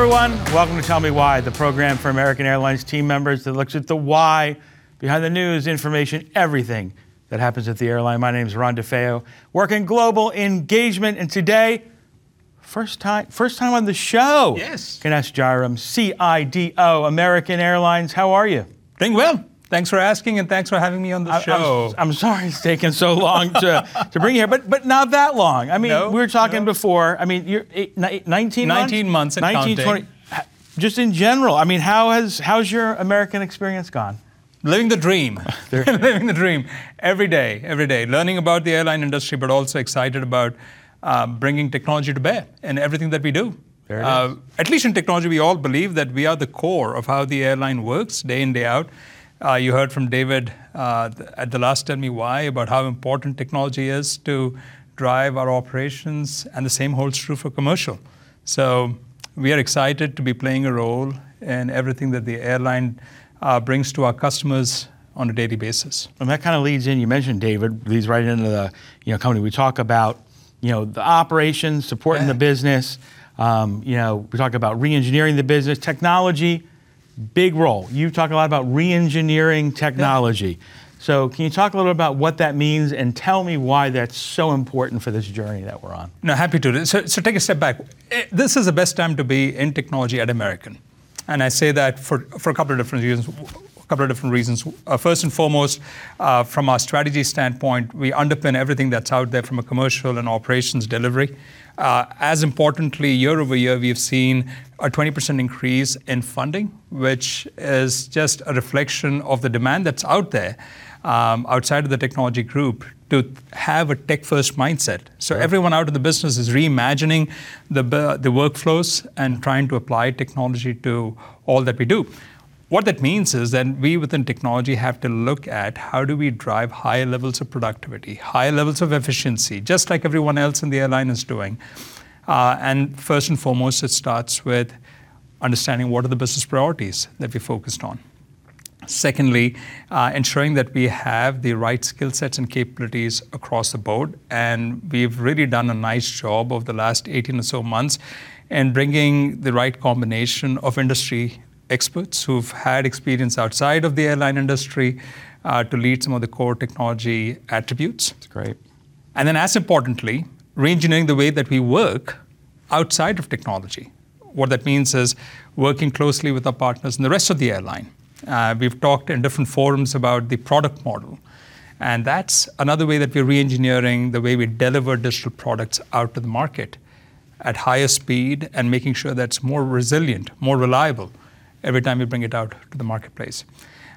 everyone. Welcome to Tell Me Why, the program for American Airlines team members that looks at the why behind the news, information, everything that happens at the airline. My name is Ron DeFeo, working global engagement, and today, first time on the show. Yes. Ganesh Jayaram, CIDO, American Airlines. How are you? Doing well. Thanks for asking, and thanks for having me on the show. I'm sorry it's taken so long to bring you here, but not that long. I mean, we were talking before. I mean, you're 19 months? 19 months and 19, counting. 20. Just in general, I mean, how's your American experience gone? Living the dream. Living the dream every day. Learning about the airline industry, but also excited about bringing technology to bear in everything that we do. At least in technology, we all believe that we are the core of how the airline works day in, day out. You heard from David at the last Tell Me Why about how important technology is to drive our operations, and the same holds true for commercial. So we are excited to be playing a role in everything that the airline brings to our customers on a daily basis. And that kind of leads in, you mentioned David, leads right into the company. We talk about the operations, supporting the business. We talk about re-engineering the business, technology. Big role. You talk a lot about re-engineering technology. Yeah. So can you talk a little bit about what that means and tell me why that's so important for this journey that we're on? No, happy to. So take a step back. This is the best time to be in technology at American. And I say that for a couple of different reasons. First and foremost, from our strategy standpoint, we underpin everything that's out there from a commercial and operations delivery. As importantly, year over year, we've seen a 20% increase in funding, which is just a reflection of the demand that's out there outside of the technology group to have a tech-first mindset. So everyone out in the business is reimagining the workflows and trying to apply technology to all that we do. What that means is that we within technology have to look at how do we drive higher levels of productivity, higher levels of efficiency, just like everyone else in the airline is doing. And first and foremost, it starts with understanding what are the business priorities that we focused on. Secondly, ensuring that we have the right skill sets and capabilities across the board. And we've really done a nice job over the last 18 or so months in bringing the right combination of industry experts who've had experience outside of the airline industry to lead some of the core technology attributes. That's great. And then as importantly, re-engineering the way that we work outside of technology. What that means is working closely with our partners in the rest of the airline. We've talked in different forums about the product model. And that's another way that we're re-engineering the way we deliver digital products out to the market at higher speed and making sure that's more resilient, more reliable every time we bring it out to the marketplace.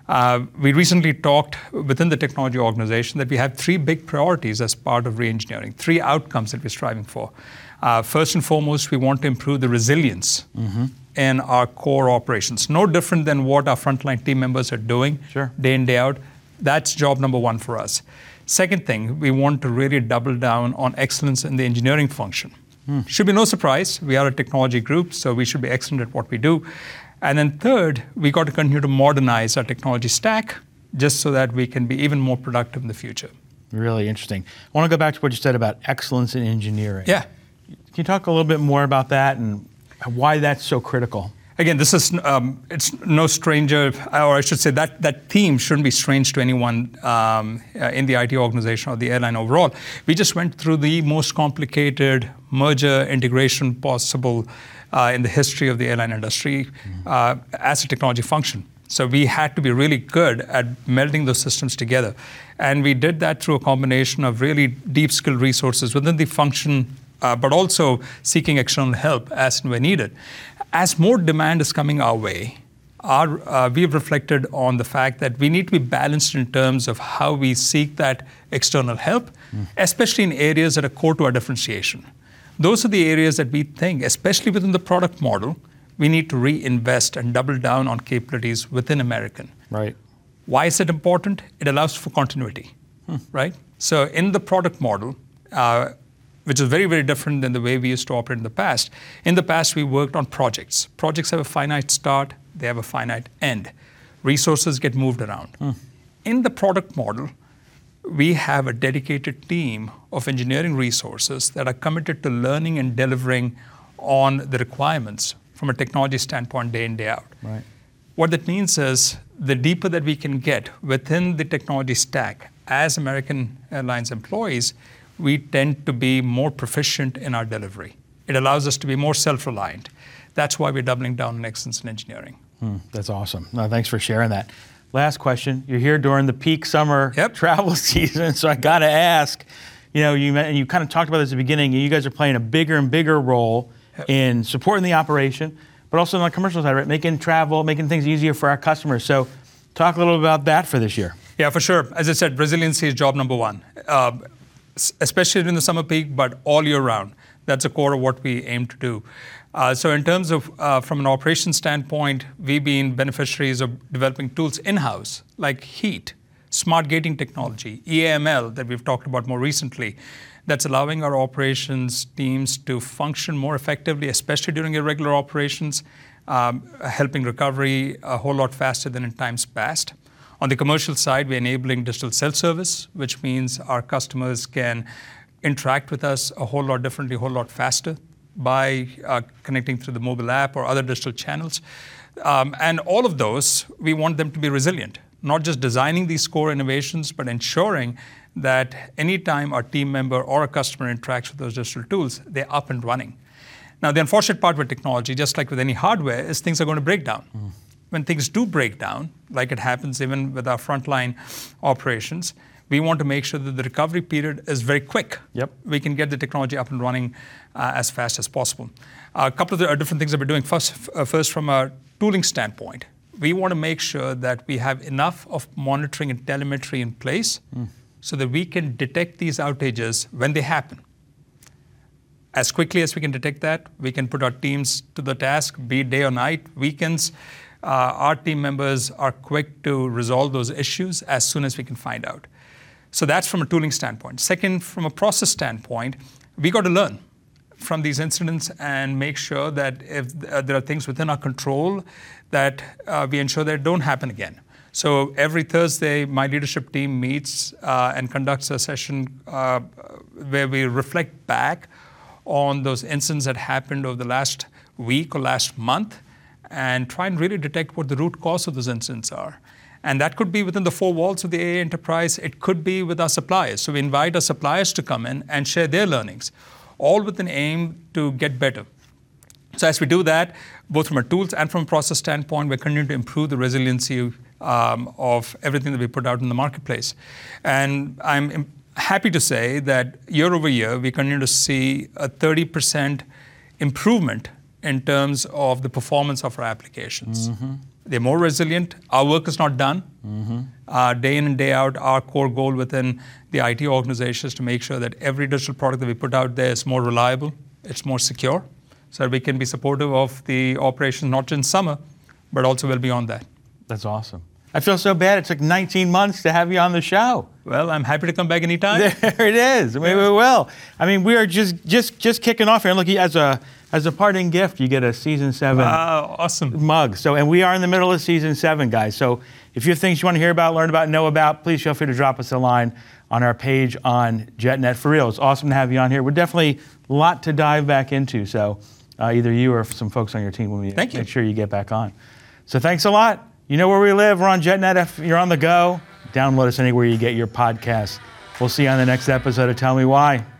We recently talked within the technology organization that we have 3 big priorities as part of re-engineering, 3 outcomes that we're striving for. First and foremost, we want to improve the resilience in our core operations. No different than what our frontline team members are doing day in, day out. That's job number 1 for us. Second thing, we want to really double down on excellence in the engineering function. Should be no surprise, we are a technology group, so we should be excellent at what we do. And then third, we got to continue to modernize our technology stack just so that we can be even more productive in the future. Really interesting. I want to go back to what you said about excellence in engineering. Yeah. Can you talk a little bit more about that and why that's so critical? Again, this is it's no stranger, or I should say that theme shouldn't be strange to anyone in the IT organization or the airline overall. We just went through the most complicated merger integration possible in the history of the airline industry as a technology function. So we had to be really good at melding those systems together. And we did that through a combination of really deep skilled resources within the function, but also seeking external help as and when needed. As more demand is coming our way, we've reflected on the fact that we need to be balanced in terms of how we seek that external help, especially in areas that are core to our differentiation. Those are the areas that we think, especially within the product model, we need to reinvest and double down on capabilities within American. Right. Why is it important? It allows for continuity, right? So in the product model, which is very, very different than the way we used to operate in the past. In the past, we worked on projects. Projects have a finite start, they have a finite end. Resources get moved around. In the product model, we have a dedicated team of engineering resources that are committed to learning and delivering on the requirements from a technology standpoint day in, day out. Right. What that means is the deeper that we can get within the technology stack as American Airlines employees, we tend to be more proficient in our delivery. It allows us to be more self-reliant. That's why we're doubling down on excellence in engineering. That's awesome. No, thanks for sharing that. Last question. You're here during the peak summer travel season, so I got to ask, you kind of talked about this at the beginning, and you guys are playing a bigger and bigger role in supporting the operation, but also on the commercial side, right? Making travel, making things easier for our customers. So talk a little about that for this year. Yeah, for sure. As I said, resiliency is job number one, especially during the summer peak, but all year round. That's a core of what we aim to do. So in terms of, from an operations standpoint, we've been beneficiaries of developing tools in-house, like HEAT, smart gating technology, EAML that we've talked about more recently, that's allowing our operations teams to function more effectively, especially during irregular operations, helping recovery a whole lot faster than in times past. On the commercial side, we're enabling digital self-service, which means our customers can interact with us a whole lot differently, a whole lot faster by connecting through the mobile app or other digital channels. And all of those, we want them to be resilient, not just designing these core innovations, but ensuring that anytime our team member or a customer interacts with those digital tools, they're up and running. Now, the unfortunate part with technology, just like with any hardware, is things are going to break down. When things do break down, like it happens even with our frontline operations, we want to make sure that the recovery period is very quick. We can get the technology up and running as fast as possible. A couple of the different things that we're doing. First, from a tooling standpoint, we want to make sure that we have enough of monitoring and telemetry in place so that we can detect these outages when they happen. As quickly as we can detect that, we can put our teams to the task, be it day or night, weekends. Our team members are quick to resolve those issues as soon as we can find out. So that's from a tooling standpoint. Second, from a process standpoint, we got to learn from these incidents and make sure that if there are things within our control, that we ensure that it don't happen again. So every Thursday, my leadership team meets and conducts a session where we reflect back on those incidents that happened over the last week or last month and try and really detect what the root cause of those incidents are. And that could be within the four walls of the AA enterprise. It could be with our suppliers. So we invite our suppliers to come in and share their learnings, all with an aim to get better. So as we do that, both from a tools and from a process standpoint, we're continuing to improve the resiliency of everything that we put out in the marketplace. And I'm happy to say that year over year, we continue to see a 30% improvement in terms of the performance of our applications. They're more resilient. Our work is not done. Day in and day out, our core goal within the IT organization is to make sure that every digital product that we put out there is more reliable, it's more secure, so that we can be supportive of the operation, not just in summer, but also well beyond that. That's awesome. I feel so bad. It took 19 months to have you on the show. Well, I'm happy to come back anytime. There it is. Maybe we will. I mean, we are just kicking off here. And look, as a parting gift, you get a season 7 awesome mug. So, and we are in the middle of season 7, guys. So if you have things you want to hear about, learn about, know about, please feel free to drop us a line on our page on JetNet. For real, it's awesome to have you on here. We're definitely a lot to dive back into. So either you or some folks on your team will make sure you get back on. So thanks a lot. You know where we live. We're on JetNet. If you're on the go, download us anywhere you get your podcasts. We'll see you on the next episode of Tell Me Why.